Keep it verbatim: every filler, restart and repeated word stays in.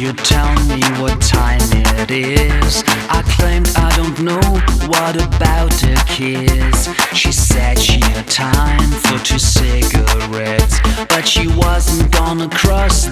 you tell me what time it is? I claimed I don't know, what about a kiss? She said she had time for two cigarettes, but she wasn't gonna cross